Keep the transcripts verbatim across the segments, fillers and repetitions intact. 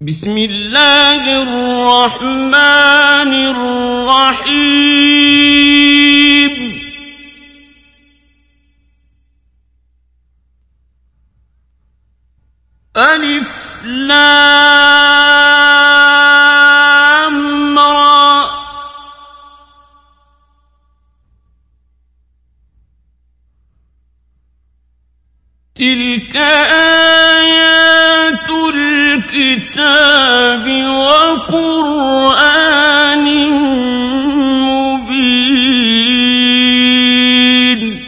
بسم الله الرحمن الرحيم ألف لام را تلك آيات الكتاب وقرآن مبين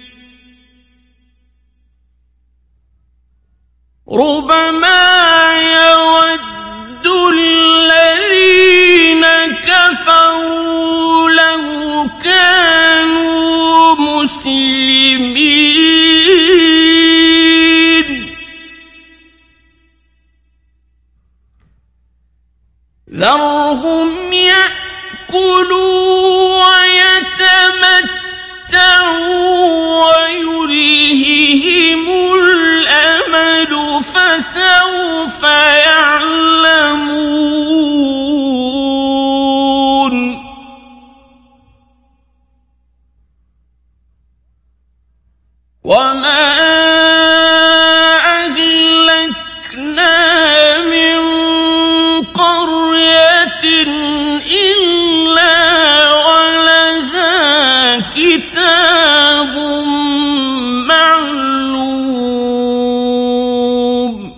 ربما يود الذين كفروا لو كانوا مسلمين ذرهم يأكلوا ويتمتعوا ويلههم الأمل فسوف يعلمون وما أهلكنا من قرية إلا ولها كتاب معلوم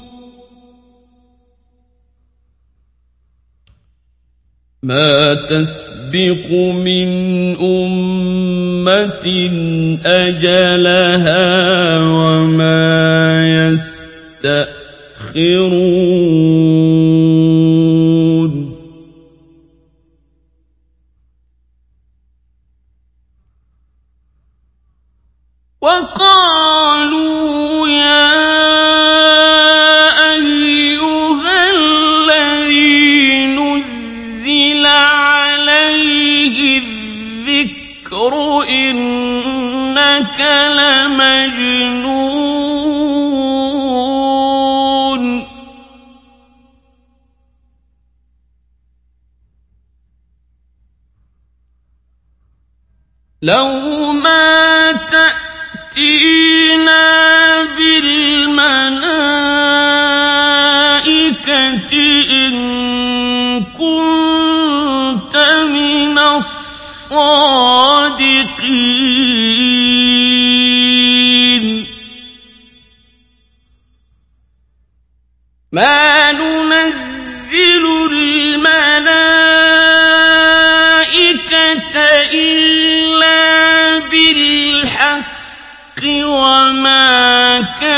ما تسبق من أمة أجلها وما يستأخرون وقالوا يا أيها الذي نزل عليه الذكر إنك لمجنون لو ما تأتينا بالملائكة إن كنت من الصادقين ما ننزل الملائكة إلا بالحق وما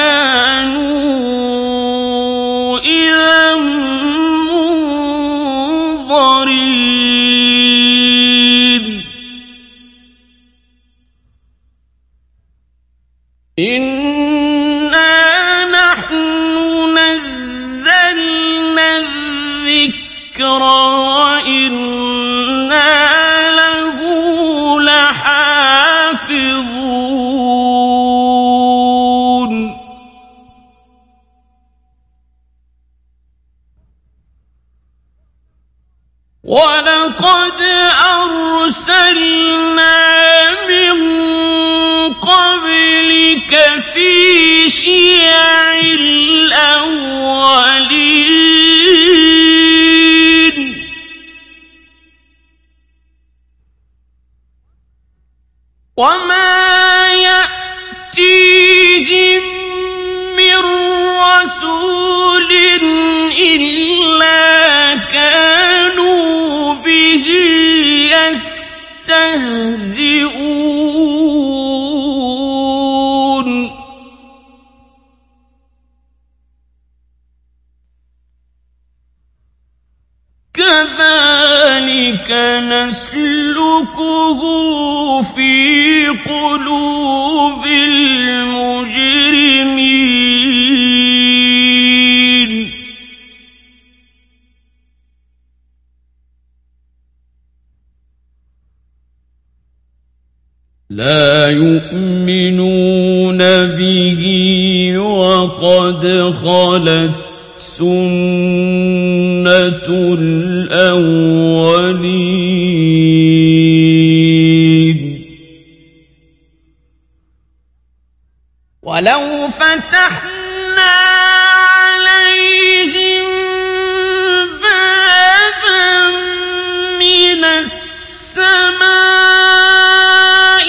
كانوا إذا منظرين إنا نحن نزلنا الذكر وإنا له لحافظون ولقد أرسلنا من قبلك في شيع الأولين وما يأتيهم من رسول إلا كانوا به يستهزئون كذلك نسلكه في قلوب المجرمين لا يؤمنون به وقد خلت سنة الأولين ولو فتحنا عليهم بابا من السماء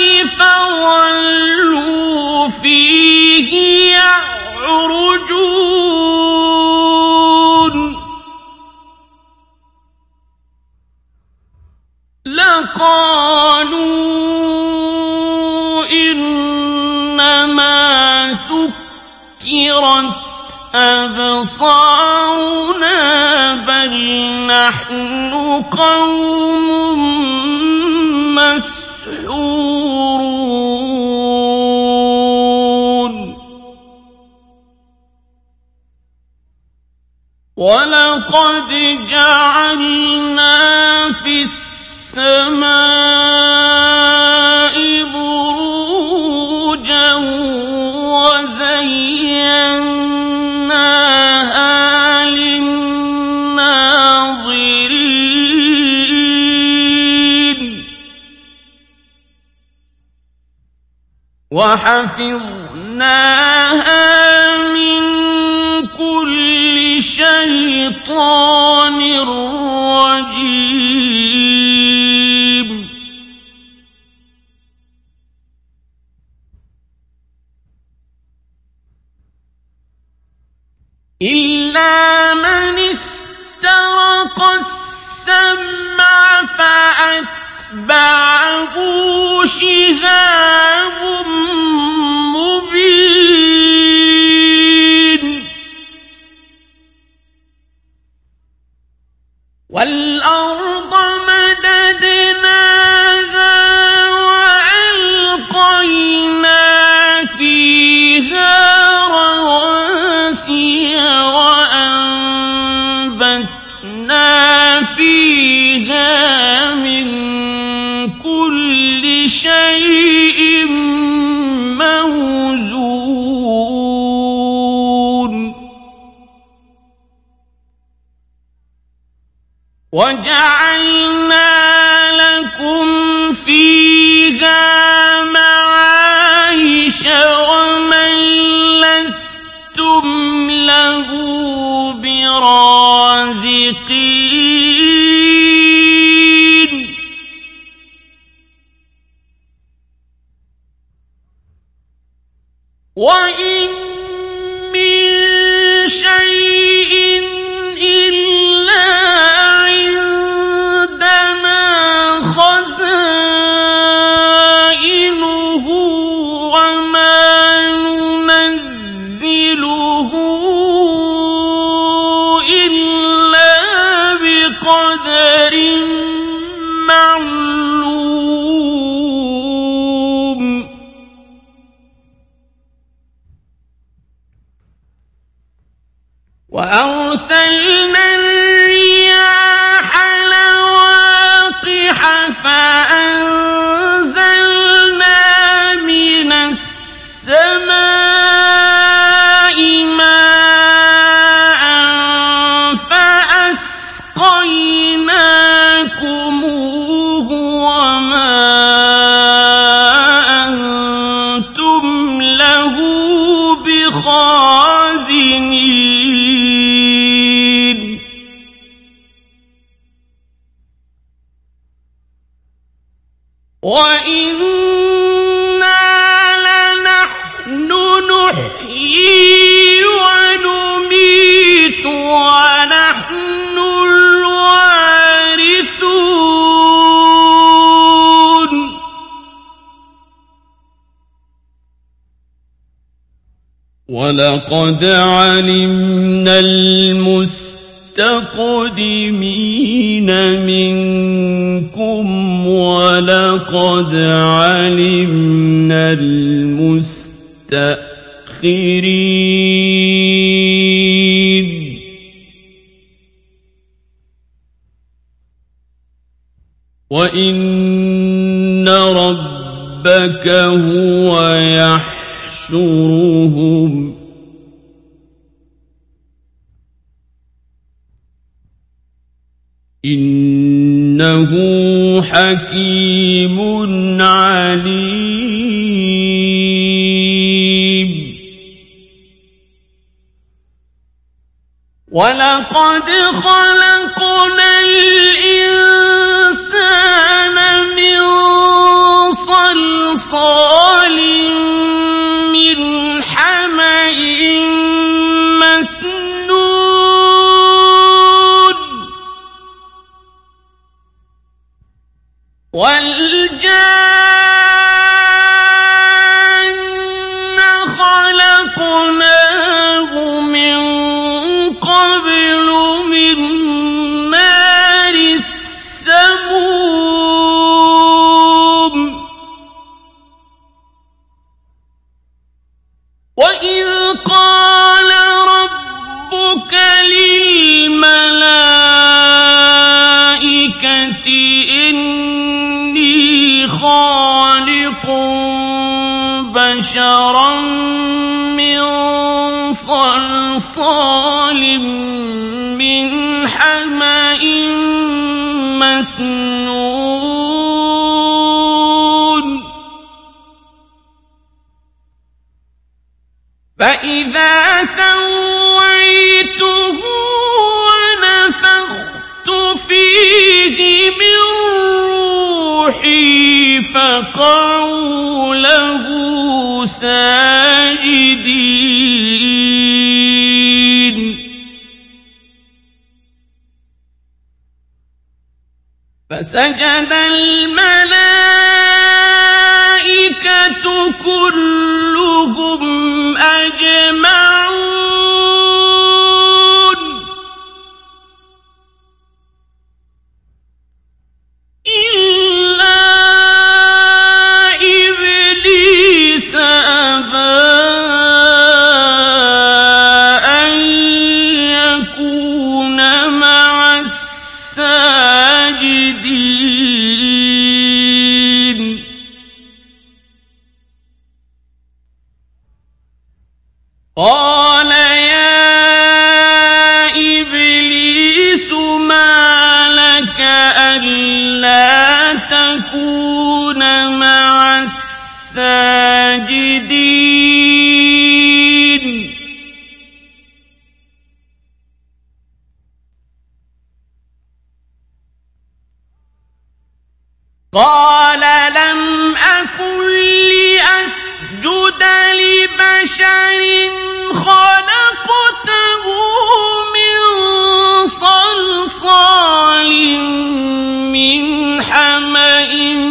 فظلوا فيه يعرجون لقالوا إنما سكرت أبصارنا بل نحن قوم مسحورون ولقد جعلنا في السماء بروجا وزيناها للناظرين وحفظناها من كل شيطان رجيم إلا من استرق السمع فأتبعه شهاب مبين والأرض مددناها وألقينا فيها رواسي وأنبتنا فيها من كل شيء موزون وجعلنا لكم فيها معايش ومن لستم له برازقين وإن من شيء إلا عندنا خزائنه وما ننزله إلا بقدر معلوم وأرسلنا الرياح لواقح فأنزلنا من السماء ماء فأسقيناكموه وما أنتم له بخازنين وإنا لنحن نحيي ونميت ونحن الوارثون ولقد علمنا المستقدمين منكم ولقد علمنا المستأخرين وإن ربك هو يحشرهم إنه حكيم عليم. ولقد خلقنا الإنسان من صلصال من حمأ مسنون والجان خلقناه من قبل من نار السموم وإذ قال ربك للملائكة إني خالق بشرا من صلصال من حمأ مسنون فإذا سويته ونفخت فيه من روحي فقعوا له ساجدين فسجد الملائكة كلهم أجمعون إلا إبليس أبى أن يكون مع الساجدين قال يا إبليس ما لك ألا تكون مع الساجدين قال لم أكن لأسجد لبشر خلقته من صلصال من حمأ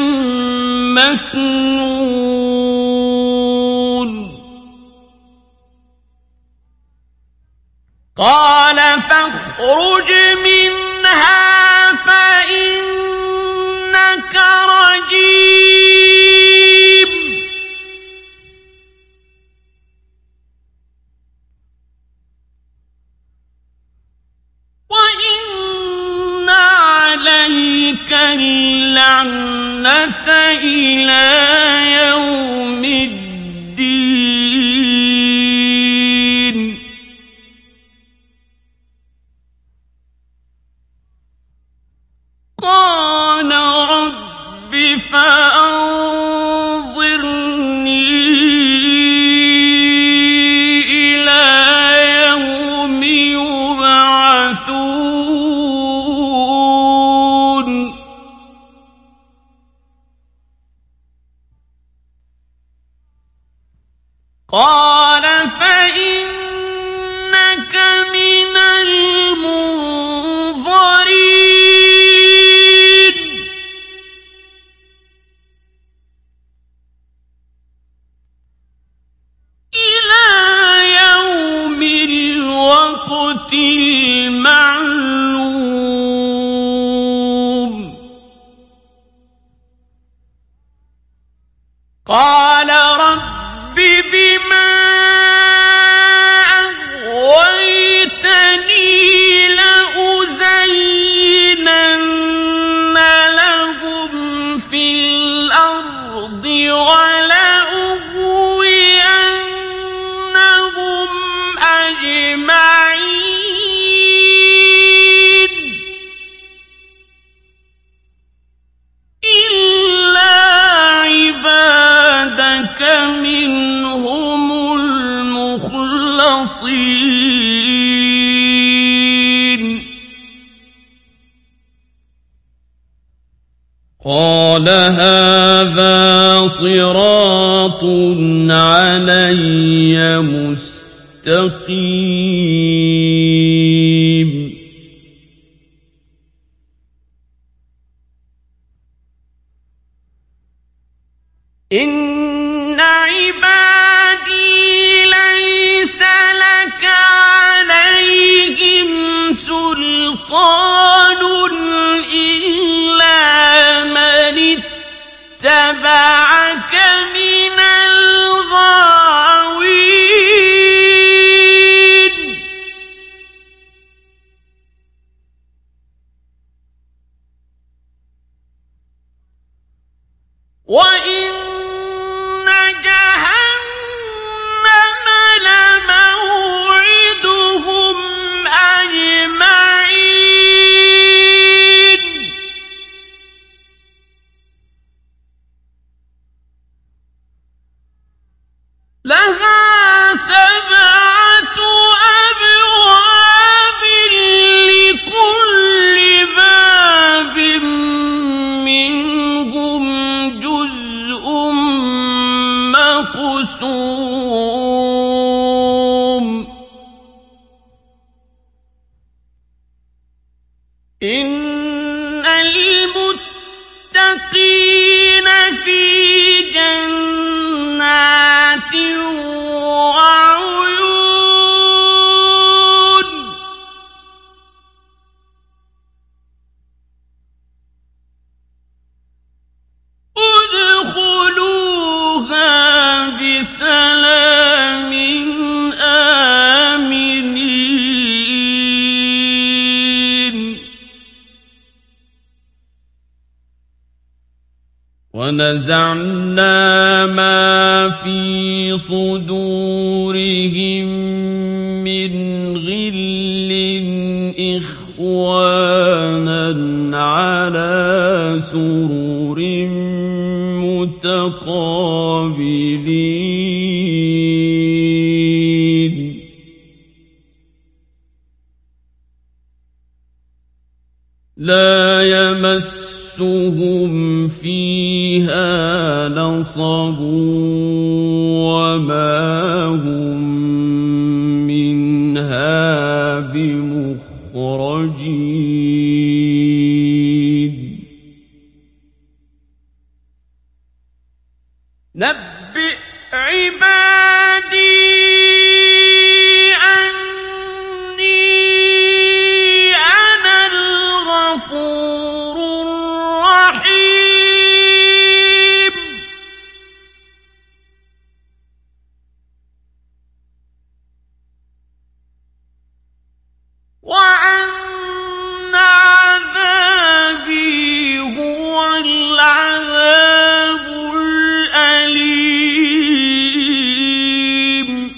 مسنون قال فاخرج منها فإنك رجيم وإن عليك اللعنة إلى يوم الدين قال رب فأنظرني إلى يوم يبعثون قال هذا صراط علي مستقيم إن عبادي ليس لك عليهم سلطان إلا من اتبعك من الغاوين وإن جهنم لموعدهم أجمعين لها سبعة أبواب لكل باب منهم جزء مقسوم إن المتقين في جنات وعيون ادخلوها بسلام آمنين ونزعنا ما في صدورهم من غل إخوانا على سرر متقابلين لا يمسهم فيها نصب وما هم منها بمخرجين نبئ عبادي وأن عذابي هو العذاب الأليم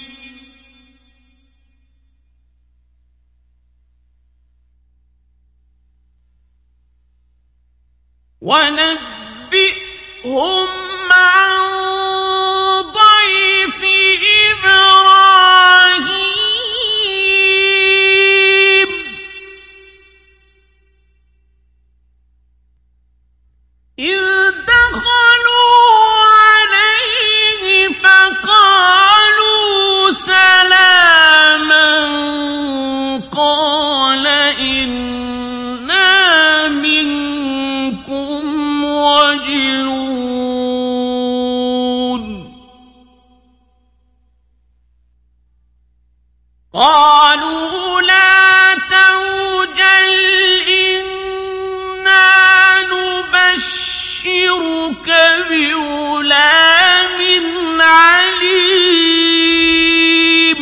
ونبئهم عن ضيف إبراهيم إذ دخلوا عليه فقالوا سلاما قال إنا منكم وجلون قالوا لا توجل إنا نبشرك بغلام عليم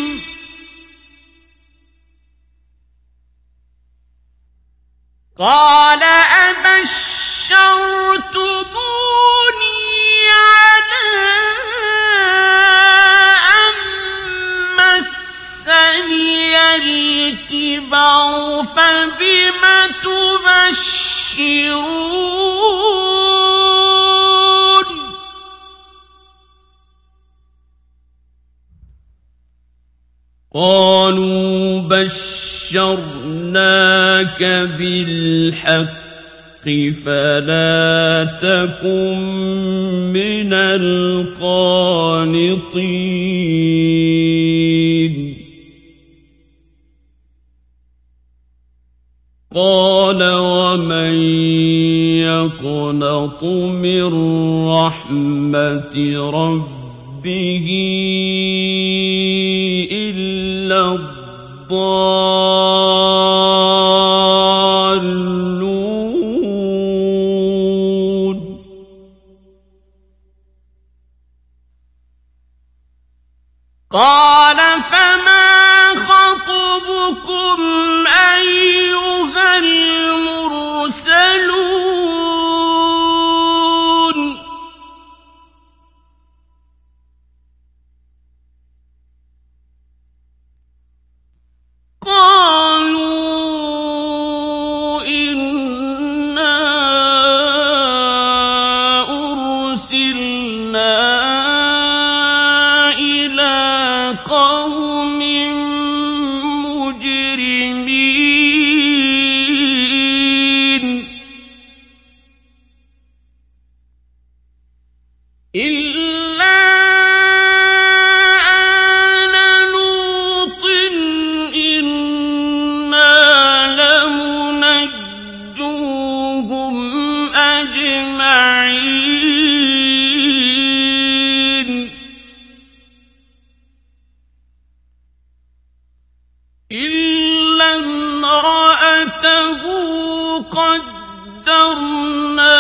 قال أبشرتموني على أن مسني الكبر فبم تبشرون قالوا بشرناك بالحق فلا تكن من القانطين قال ومن يقنط من رحمة ربه إلا الضالون قال فما خطبكم أيها المرسلون قالوا إنا أرسلنا إلى قوم مجرمين إلا آل لوط إنا لمنجوهم أجمعين إلا امرأته قدرنا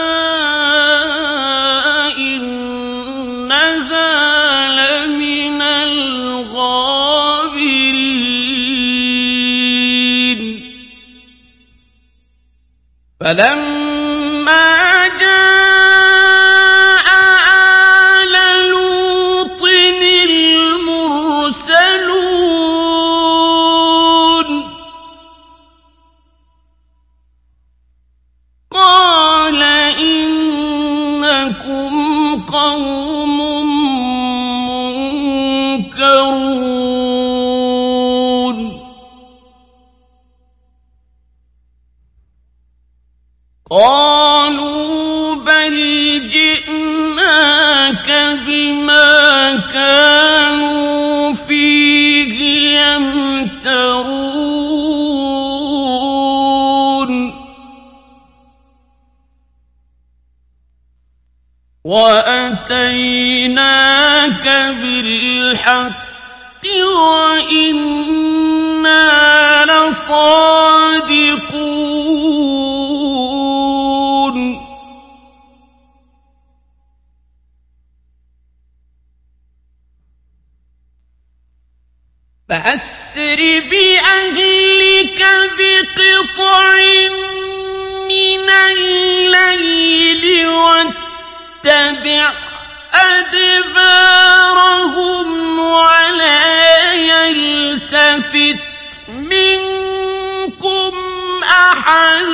إنها لمن الغابرين فلما جاء آل لوط المرسلون قال إنكم قوم منكرون قالوا بل جئناك بما كانوا فيه يمترون وأتيناك بالحق وإنا لصادقون فأسر بأهلك بقطع من الليل واتبع أدبارهم ولا يلتفت منكم أحد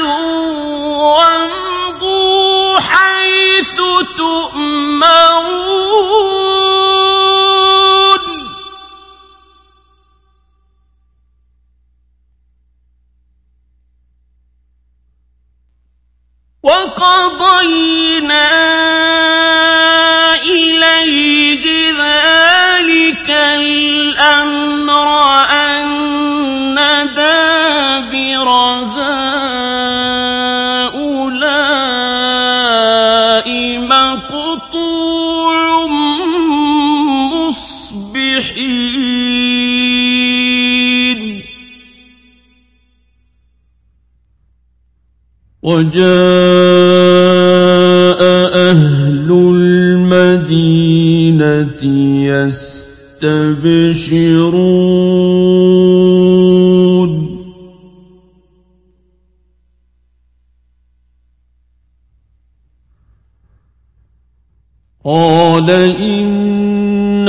وامضوا حيث تؤمرون وقضينا إليه ذلك الأمر أن دابر هؤلاء مقطوع مصبحين وجاء أهل المدينة يستبشرون قال إن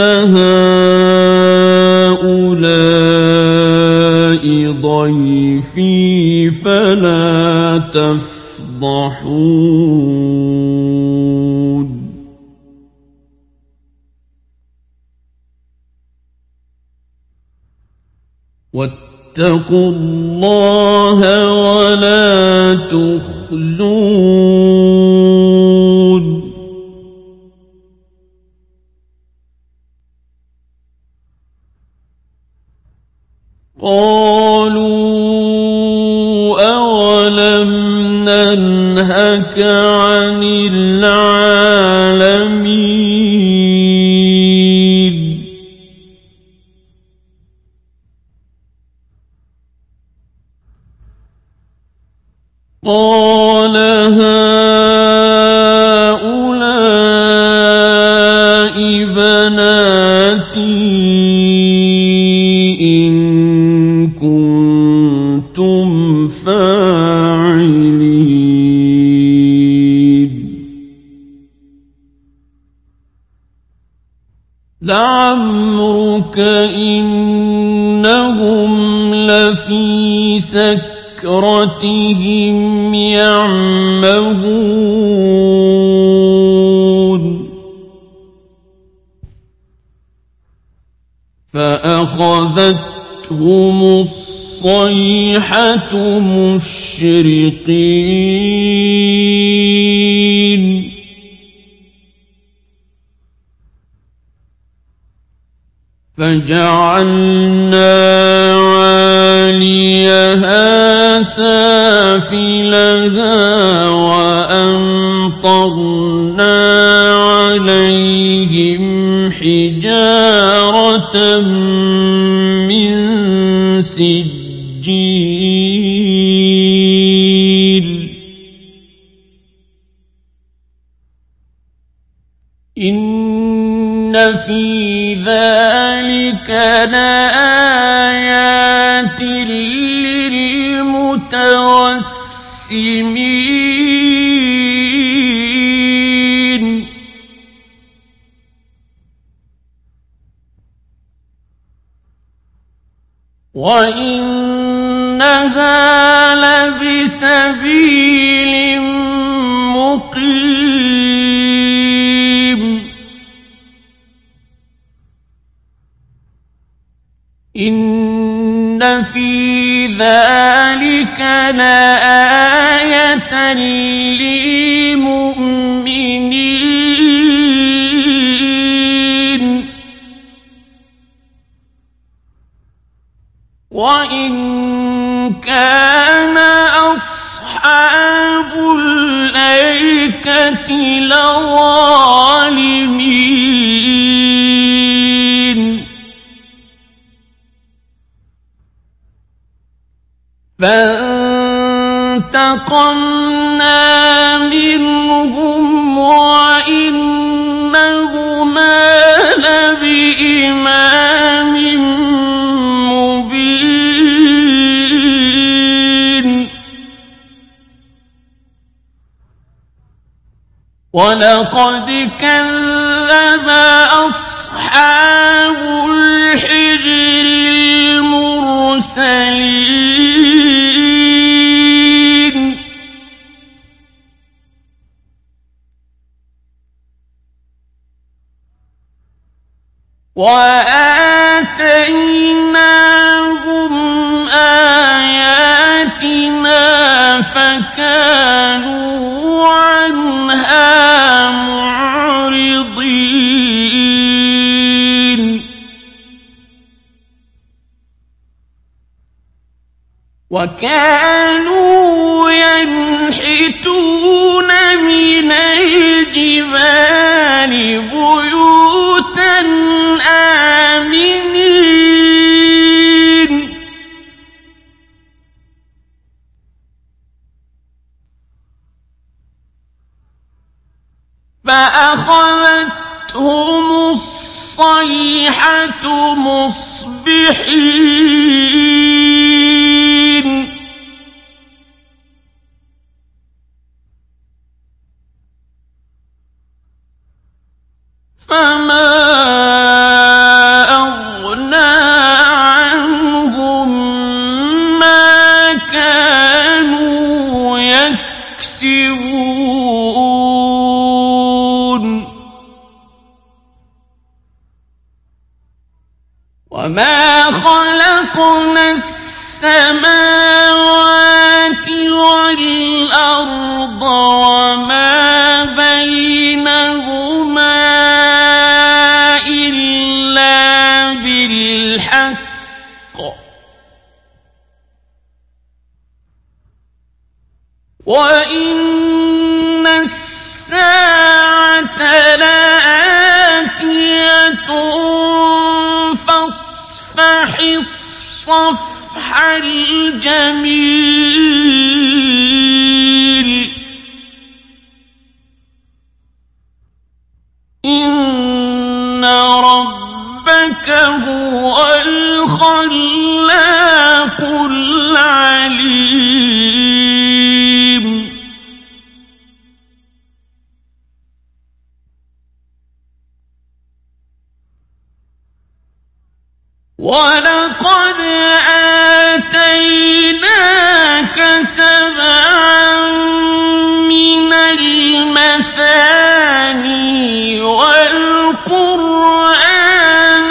هؤلاء ضيفي فلا تفضحون واتقوا الله ولا تخفون تخزون قالوا أولم ننهك عن العالمين قال هؤلاء بناتي إن كنتم فاعلين لعمرك إنهم لفي سكرتهم يعمهون فأخذتهم الصيحة مشرقين فجعلنا عاليها سافلها وأمطرنا عليهم حجارة من سجيل إن في ذلك لآيات للمتوسمين وإنها لبسبيل مقيم إن في ذلك لآية للمؤمنين وإن كان أصحاب الأيكة لظالمين فانتقمنا منهم وإنهما لبإمام مبين ولقد كذب أصحاب الحجر المرسلين وآتيناهم آياتنا فكانوا عنها معرضين وكانوا ينحتون من الجبال بيوتا آمنين فأخذتهم الصيحة مصبحين فما أغنى عنهم ما كانوا يكسبون وما خلقنا السماوات والأرض وإن الساعة لآتية فاصفح الصفح الجميل إن ربك هو الخلاق العليم ولقد آتيناك سبعا من المثاني والقرآن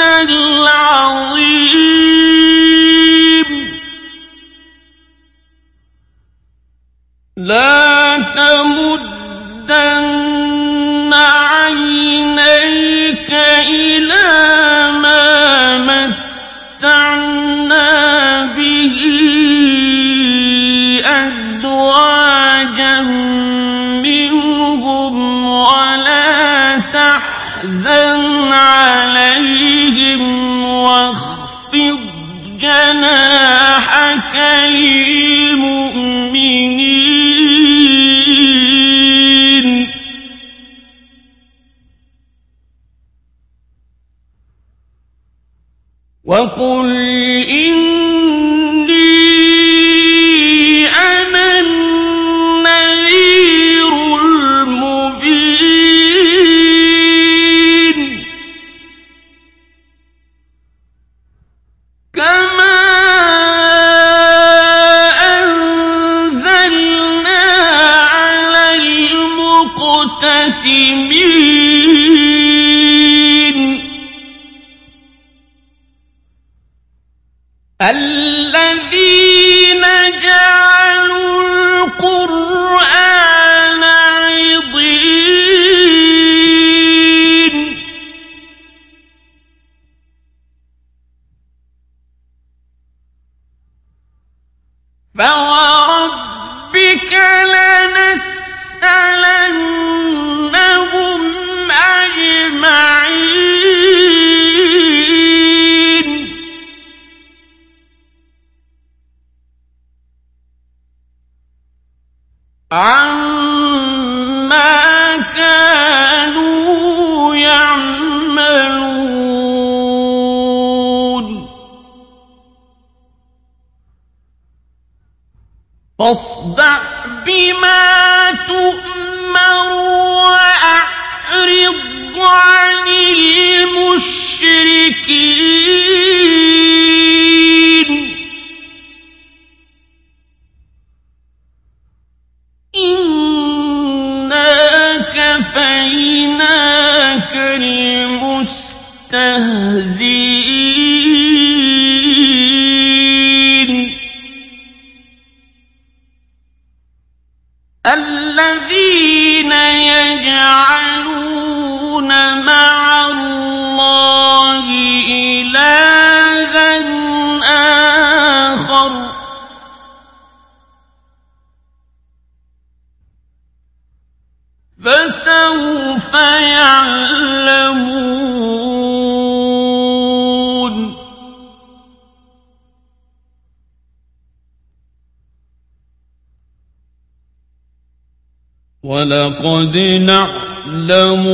العظيم لا تمدن عينيك إلى ما متعنا به أزواجا منهم ولا تحزن عليهم واخفض جناحك للمؤمنين وقل إني أنا النذير المبين كما أنزلنا على المقتسمين الذين جعلوا القرآن عضين فوربك لنسألنهم أجمعين عما كانوا يعملون فاصدع بما تؤمر وأعرض عن المشركين إنا كفيناك المستهزئين الذين يجعلون مع الله إلها آخر فسوف يعلمون ولقد نعلم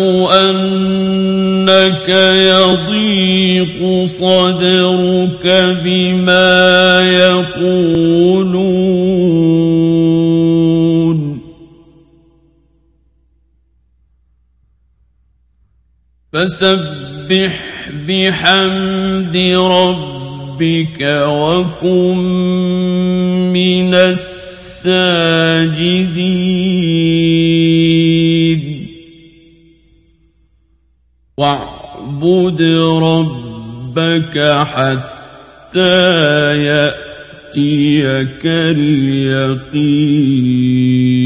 أنك يضيق صدرك بما يقولون فسبح بحمد ربك وكن من الساجدين واعبد ربك حتى يأتيك اليقين